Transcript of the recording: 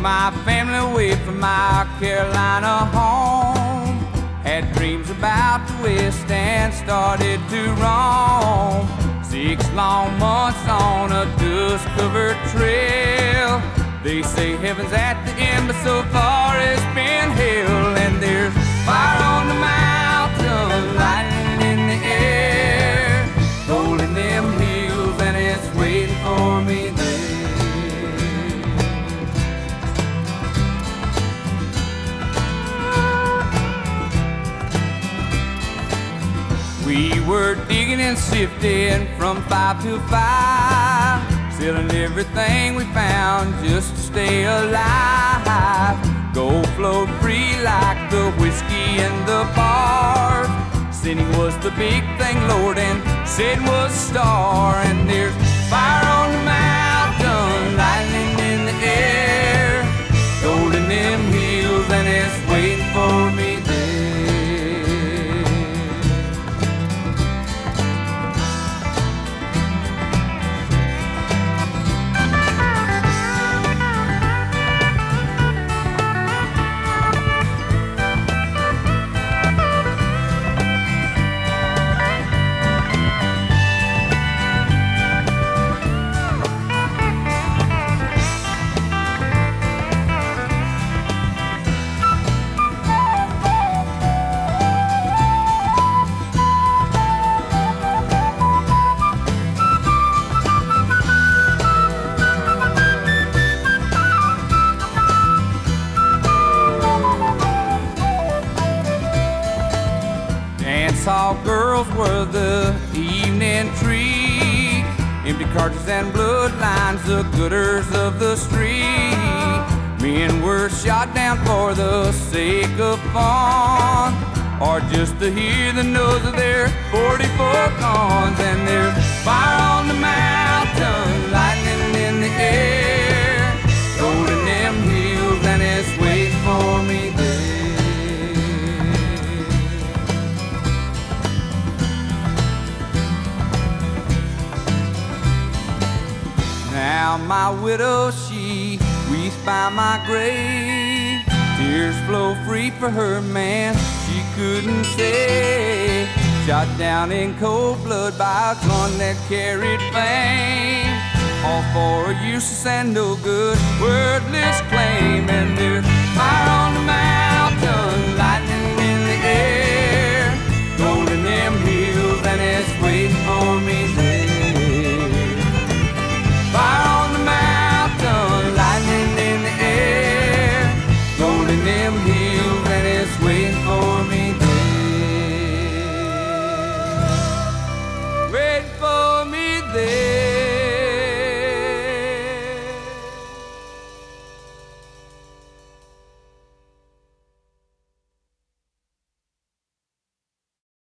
my family away from my Carolina home. Had dreams about the West and started to roam. 6 long months on a dust-covered trail. They say heaven's at the end, but so far it's been hell. And there's fire on the mountain, lightning in the air, gold in them hills, and it's waiting for me there. We were digging and sifting from 5 to 5, selling everything we found just to stay alive. Gold flowed free like the whiskey in the bars. Sinning was the big thing, Lord, and sin was a star. And there's fire on the mountain, lightning in the air, gold in them hills, and it's waiting for me there. All girls were the evening treat, empty cartridges and bloodlines, the gooders of the street. Men were shot down for the sake of fun, or just to hear the noise of their 44 guns. And there's fire on the mountain, lightning in the air, gold in them hills, and it's waiting for me there. Now my widow, she weeps by my grave. Tears flow free for her man she couldn't save. Shot down in cold blood by a gun that carried fame, all for a useless and no good, wordless claim. And there's fire on the mountain,